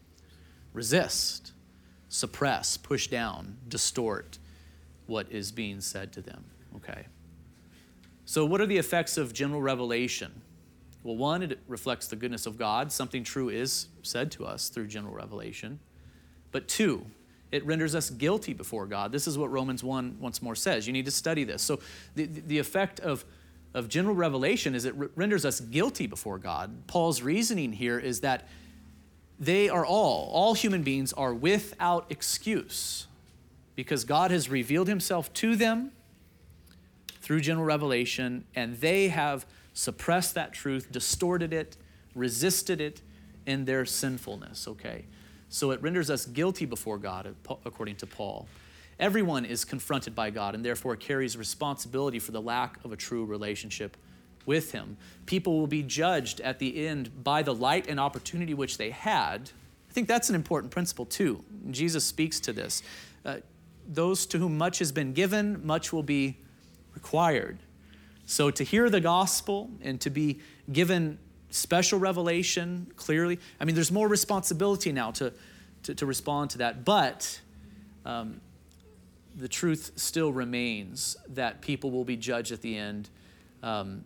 Resist. Suppress, push down, distort what is being said to them, okay? So what are the effects of general revelation? Well, one, it reflects the goodness of God. Something true is said to us through general revelation. But two, it renders us guilty before God. This is what Romans one once more says. You need to study this. So the, the effect of, of general revelation is it renders us guilty before God. Paul's reasoning here is that they are all, all human beings are without excuse because God has revealed Himself to them through general revelation, and they have suppressed that truth, distorted it, resisted it in their sinfulness, okay? So it renders us guilty before God, according to Paul. Everyone is confronted by God and therefore carries responsibility for the lack of a true relationship with Him. People will be judged at the end by the light and opportunity which they had. I think that's an important principle too. Jesus speaks to this. Uh, those to whom much has been given, much will be required. So to hear the gospel and to be given special revelation clearly, I mean, there's more responsibility now to, to, to respond to that. But um, the truth still remains that people will be judged at the end. Um,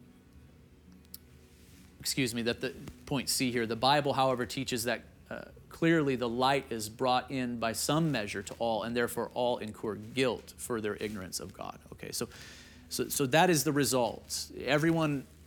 excuse me, that the point C here, the Bible, however, teaches that uh, clearly the light is brought in by some measure to all, and therefore all incur guilt for their ignorance of God. Okay, so so, so that is the result. Everyone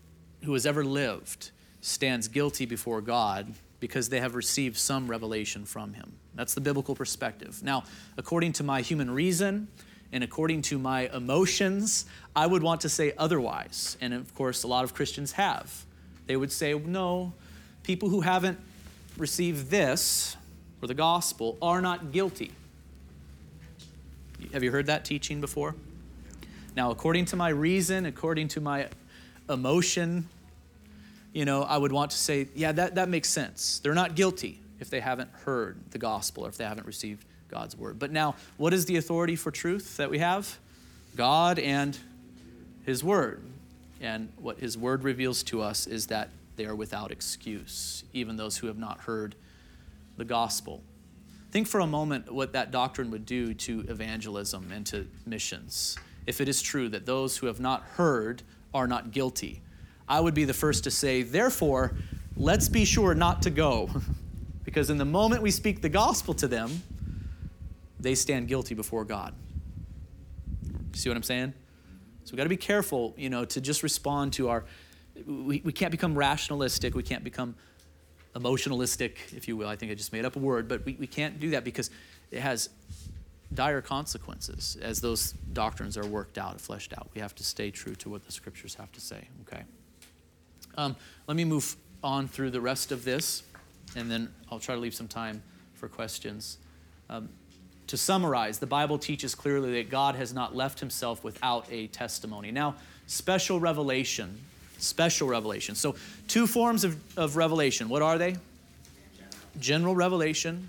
who has ever lived stands guilty before God because they have received some revelation from him. That's the biblical perspective. Now, according to my human reason and according to my emotions, I would want to say otherwise. And of course, a lot of Christians have. They would say, no, people who haven't received this, or the gospel, are not guilty. Have you heard that teaching before? Now, according to my reason, according to my emotion, you know, I would want to say, yeah, that, that makes sense. They're not guilty if they haven't heard the gospel or if they haven't received God's word. But now, what is the authority for truth that we have? God and his word. And what his word reveals to us is that they are without excuse, even those who have not heard the gospel. Think for a moment what that doctrine would do to evangelism and to missions. If it is true that those who have not heard are not guilty, I would be the first to say, therefore, let's be sure not to go. Because in the moment we speak the gospel to them, they stand guilty before God. See what I'm saying? So we've got to be careful, you know, to just respond to our, we, we can't become rationalistic, we can't become emotionalistic, if you will. I think I just made up a word, but we, we can't do that because it has dire consequences as those doctrines are worked out, fleshed out. We have to stay true to what the scriptures have to say, okay? Um, let me move on through the rest of this, and then I'll try to leave some time for questions. Um, to summarize, the Bible teaches clearly that God has not left himself without a testimony. Now, special revelation, special revelation. So two forms of, of revelation. What are they? General revelation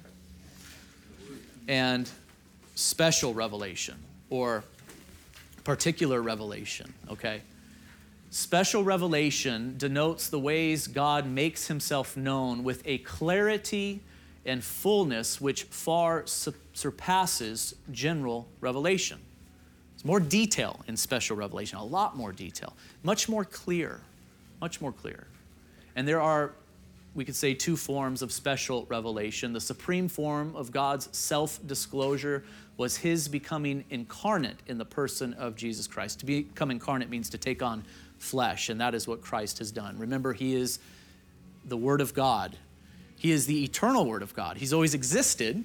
and special revelation, or particular revelation, okay? Special revelation denotes the ways God makes himself known with a clarity and fullness which far su- surpasses general revelation. There's more detail in special revelation, a lot more detail, much more clear, much more clear. And there are, we could say, two forms of special revelation. The supreme form of God's self-disclosure was his becoming incarnate in the person of Jesus Christ. To become incarnate means to take on flesh, and that is what Christ has done. Remember, he is the Word of God. He is the eternal Word of God. He's always existed,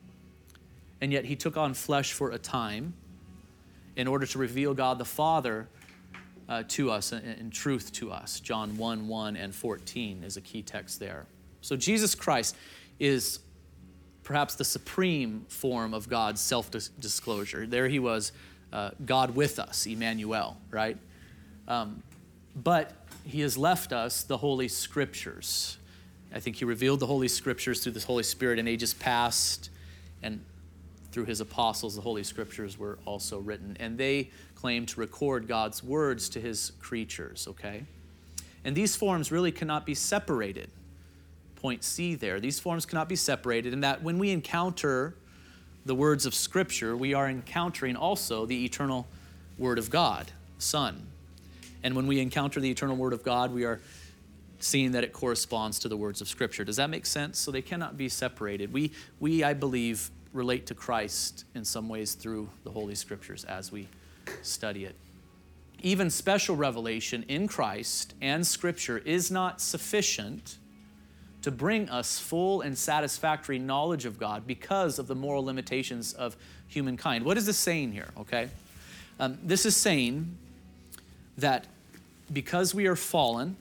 and yet he took on flesh for a time in order to reveal God the Father uh, to us and, and truth to us. John one, one and fourteen is a key text there. So Jesus Christ is perhaps the supreme form of God's self-disclosure. There he was, uh, God with us, Emmanuel, right? Um, but he has left us the Holy Scriptures. I think he revealed the Holy Scriptures through the Holy Spirit in ages past, and through his apostles, the Holy Scriptures were also written. And they claim to record God's words to his creatures, okay? And these forms really cannot be separated. Point C there. These forms cannot be separated in that when we encounter the words of Scripture, we are encountering also the eternal Word of God, Son. And when we encounter the eternal Word of God, we are seeing that it corresponds to the words of Scripture. Does that make sense? So they cannot be separated. We, we, I believe, relate to Christ in some ways through the Holy Scriptures as we study it. Even special revelation in Christ and Scripture is not sufficient to bring us full and satisfactory knowledge of God because of the moral limitations of humankind. What is this saying here, okay? Um, this is saying that because we are fallen,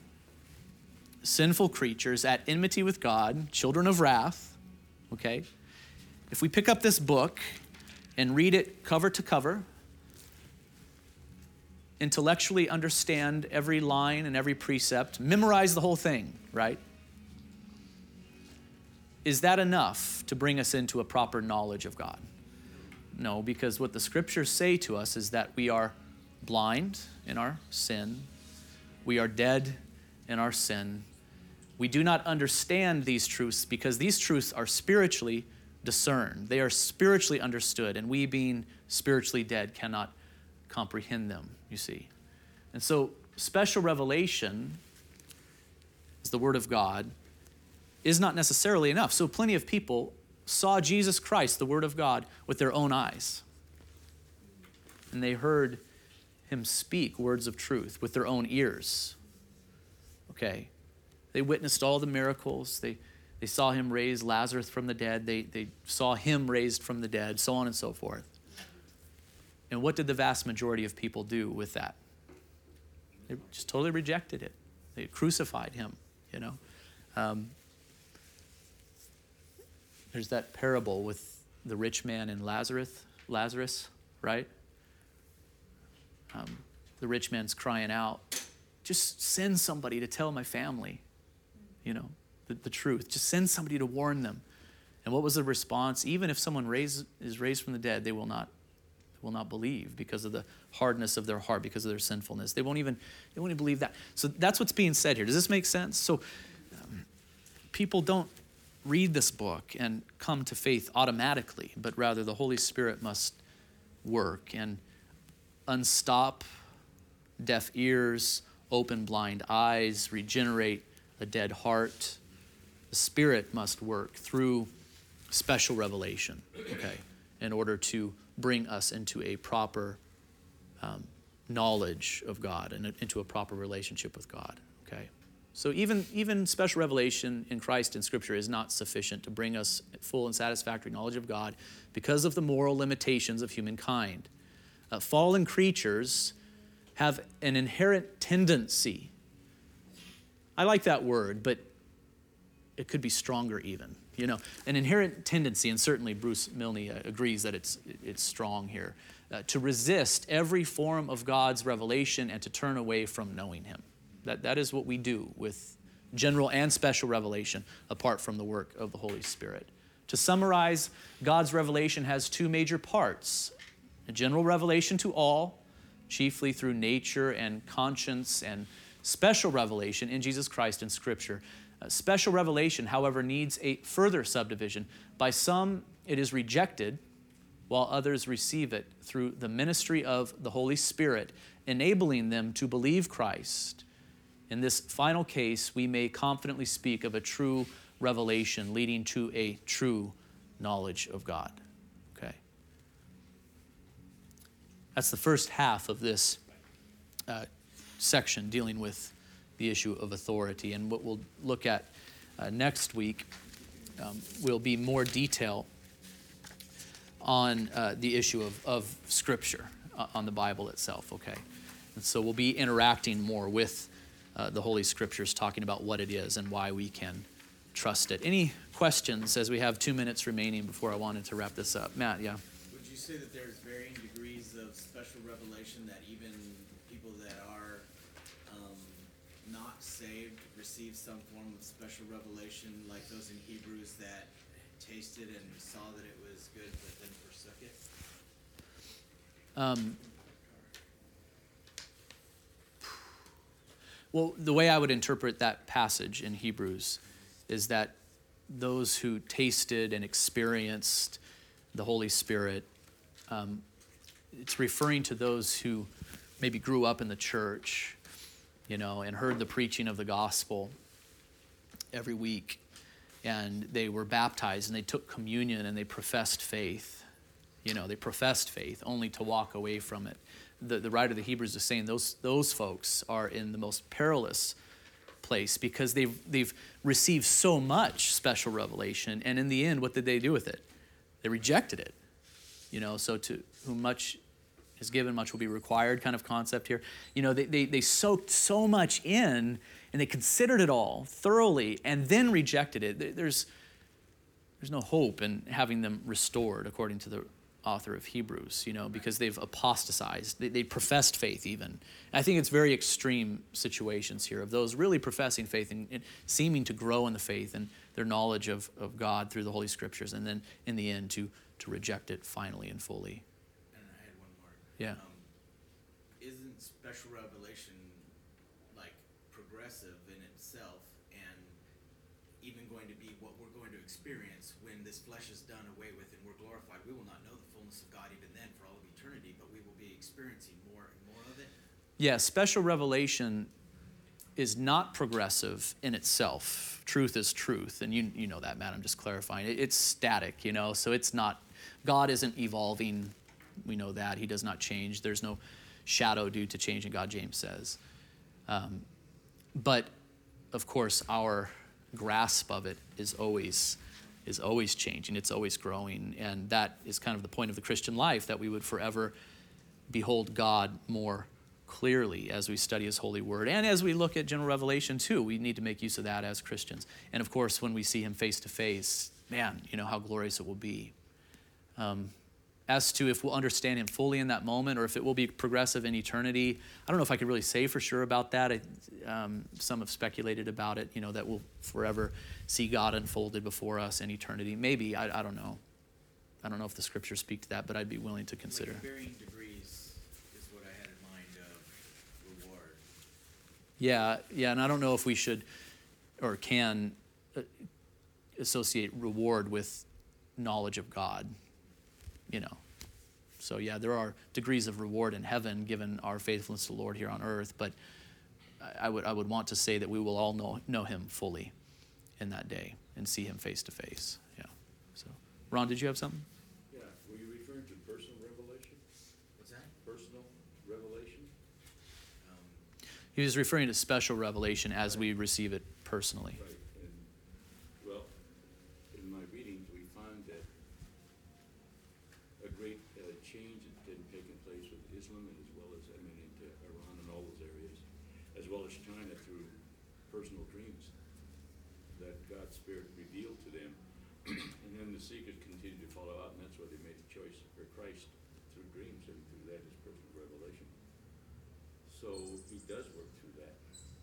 sinful creatures at enmity with God, children of wrath, okay? If we pick up this book and read it cover to cover, intellectually understand every line and every precept, memorize the whole thing, right? Is that enough to bring us into a proper knowledge of God? No, because what the Scriptures say to us is that we are blind in our sin. We are dead in our sin. We do not understand these truths because these truths are spiritually discerned. They are spiritually understood, and we, being spiritually dead, cannot comprehend them, you see. And so special revelation is the Word of God is not necessarily enough. So plenty of people saw Jesus Christ, the Word of God, with their own eyes. And they heard him speak words of truth with their own ears. Okay. They witnessed all the miracles. They, they saw him raise Lazarus from the dead. They, they saw him raised from the dead, so on and so forth. And what did the vast majority of people do with that? They just totally rejected it. They crucified him, you know. Um, there's that parable with the rich man and Lazarus, Lazarus, right? Um, the rich man's crying out, just send somebody to tell my family, you know, the, the truth. Just send somebody to warn them. And what was the response? Even if someone raised, is raised from the dead, they will not will not believe because of the hardness of their heart, because of their sinfulness. They won't even, they won't even believe that. So that's what's being said here. Does this make sense? So um, people don't read this book and come to faith automatically, but rather the Holy Spirit must work and unstop deaf ears, open blind eyes, regenerate a dead heart. The Spirit must work through special revelation, okay, in order to bring us into a proper um, knowledge of God and into a proper relationship with God, okay? So even, even special revelation in Christ in Scripture is not sufficient to bring us full and satisfactory knowledge of God because of the moral limitations of humankind. Uh, fallen creatures have an inherent tendency. I like that word, but it could be stronger even. You know, an inherent tendency, and certainly Bruce Milne uh, agrees that it's it's strong here, uh, to resist every form of God's revelation and to turn away from knowing him. That that is what we do with general and special revelation apart from the work of the Holy Spirit. To summarize, God's revelation has two major parts: a general revelation to all, chiefly through nature and conscience, and special revelation in Jesus Christ in Scripture. Uh, special revelation, however, needs a further subdivision. By some, it is rejected, while others receive it through the ministry of the Holy Spirit, enabling them to believe Christ. In this final case, we may confidently speak of a true revelation leading to a true knowledge of God. Okay. That's the first half of this uh, section dealing with the issue of authority. And what we'll look at uh, next week um, will be more detail on uh, the issue of, of Scripture, uh, on the Bible itself, okay? And so we'll be interacting more with uh, the Holy Scriptures, talking about what it is and why we can trust it. Any questions as we have two minutes remaining before I wanted to wrap this up? Matt, yeah? Would you say that there's varying degrees of special revelation that even people that are um, not saved receive some form of special revelation, like those in Hebrews that tasted and saw that it was good but then forsook it? Um, well, the way I would interpret that passage in Hebrews is that those who tasted and experienced the Holy Spirit, um, it's referring to those who maybe grew up in the church, you know, and heard the preaching of the gospel every week, and they were baptized and they took communion and they professed faith. You know, they professed faith only to walk away from it. The, the writer of the Hebrews is saying those those folks are in the most perilous place because they've they've received so much special revelation, and in the end, what did they do with it? They rejected it. You know, so to whom much is given, much will be required kind of concept here. You know, they, they, they soaked so much in and they considered it all thoroughly and then rejected it. There's, there's no hope in having them restored, according to the author of Hebrews, you know, because they've apostatized. They, they professed faith even. And I think it's very extreme situations here of those really professing faith and, and seeming to grow in the faith and their knowledge of, of God through the Holy Scriptures, and then in the end to, to reject it finally and fully. And I had one more. Yeah. Um, isn't special revelation like progressive in itself, and even going to be what we're going to experience when this flesh is done away with and we're glorified? We will not know the fullness of God even then for all of eternity, but we will be experiencing more and more of it. Yeah, special revelation is not progressive in itself. Truth is truth, and you you know that, Matt. I'm just clarifying. It, it's static, you know, so it's not, God isn't evolving. We know that. He does not change. There's no shadow due to change in God, James says. Um, but of course, our grasp of it is always is always changing. It's always growing. And that is kind of the point of the Christian life, that we would forever behold God more clearly as we study his holy word. And as we look at general revelation too, we need to make use of that as Christians. And of course, when we see him face to face, man, you know how glorious it will be. Um, as to if we'll understand him fully in that moment or if it will be progressive in eternity, I don't know if I could really say for sure about that. I, um, some have speculated about it, you know, that we'll forever see God unfolded before us in eternity. Maybe, I, I don't know. I don't know if the scriptures speak to that, but I'd be willing to consider. Like varying degrees is what I had in mind of reward. Yeah, yeah, and I don't know if we should or can uh, associate reward with knowledge of God, you know. So yeah, there are degrees of reward in heaven given our faithfulness to the Lord here on earth, but I would I would want to say that we will all know know him fully in that day and see him face to face. Yeah. So, Ron, did you have something? Yeah, were you referring to personal revelation? What's that? Personal revelation? Um, He was referring to special revelation as we receive it personally. Right, and, well, in my readings, we find that a great uh, change had been taking place with Islam and as well as, I mean, into Iran and all those areas, as well as China through personal dreams that God's Spirit revealed to them. And then the seekers continued to follow out, and that's why they made a choice for Christ through dreams, and through that is personal revelation. So he does work through that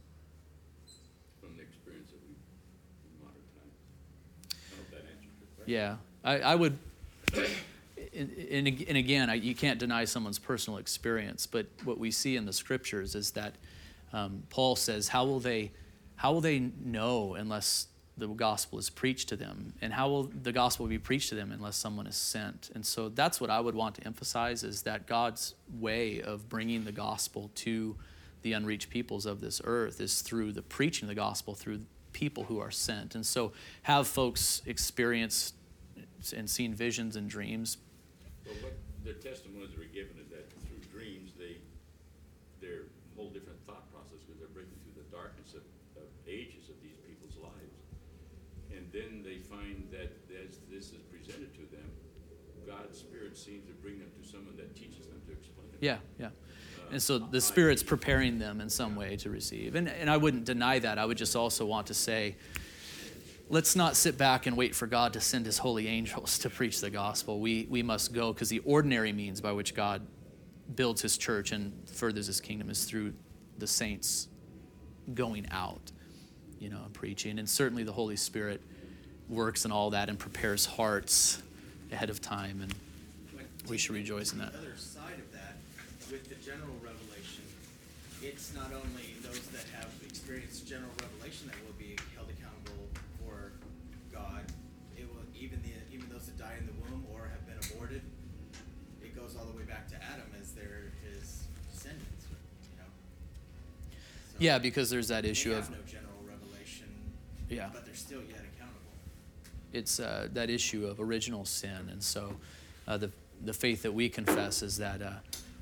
from the experience that we in modern times. I don't know if that answers your question. Yeah, I, I would, and, and ag- and again, I, you can't deny someone's personal experience, but what we see in the scriptures is that um, Paul says, how will they, how will they know unless the gospel is preached to them? And how will the gospel be preached to them unless someone is sent? And so that's what I would want to emphasize, is that God's way of bringing the gospel to the unreached peoples of this earth is through the preaching of the gospel through people who are sent. And so have folks experienced and seen visions and dreams? Well, what the testimonies that were given is that through dreams, they, they're a whole different thought process because they're breaking through the darkness of, of ages of these people's lives. And then they find that as this is presented to them, God's Spirit seems to bring them to someone that teaches them to explain it. Yeah, yeah. And so the Spirit's preparing them in some way to receive. And, and I wouldn't deny that. I would just also want to say, let's not sit back and wait for God to send his holy angels to preach the gospel. We, we must go, because the ordinary means by which God builds his church and furthers his kingdom is through the saints going out, you know, and preaching. And certainly the Holy Spirit works in all that and prepares hearts ahead of time, and we should rejoice in that. The other side of that, with the general revelation, it's not only those that have experienced general revelation that will be held accountable for God. It will even the even those that die in the womb or have been aborted. It goes all the way back to Adam as their his descendants. You know. So Yeah, because there's that issue they of have no general revelation. Yeah. But they're still yet accountable. it's uh, that issue of original sin. And so uh, the, the faith that we confess is that uh,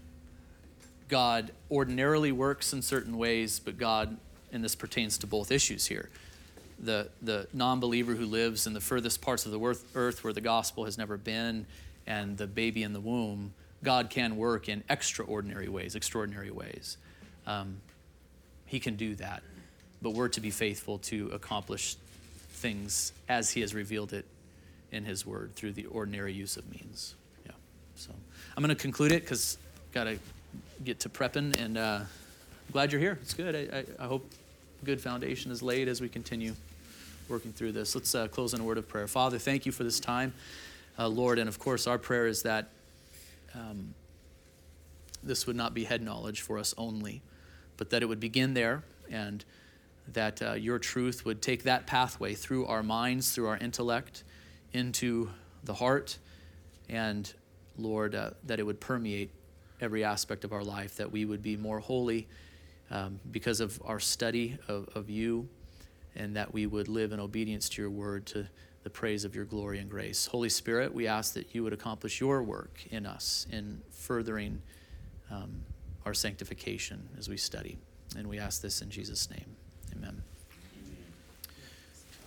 God ordinarily works in certain ways, but God, and this pertains to both issues here, the, the non-believer who lives in the furthest parts of the earth where the gospel has never been, and the baby in the womb, God can work in extraordinary ways, extraordinary ways. Um, he can do that, but we're to be faithful to accomplish things as he has revealed it in his word through the ordinary use of means. Yeah. So I'm going to conclude it because got to get to prepping, and uh, glad you're here. It's good. I, I, I hope a good foundation is laid as we continue working through this. Let's uh, close in a word of prayer. Father, thank you for this time, uh, Lord, and of course our prayer is that um, this would not be head knowledge for us only, but that it would begin there, and that uh, your truth would take that pathway through our minds, through our intellect, into the heart, and Lord, uh, that it would permeate every aspect of our life, that we would be more holy um, because of our study of, of you, and that we would live in obedience to your word, to the praise of your glory and grace. Holy Spirit, we ask that you would accomplish your work in us in furthering um, our sanctification as we study. And we ask this in Jesus' name. Amen.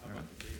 All right.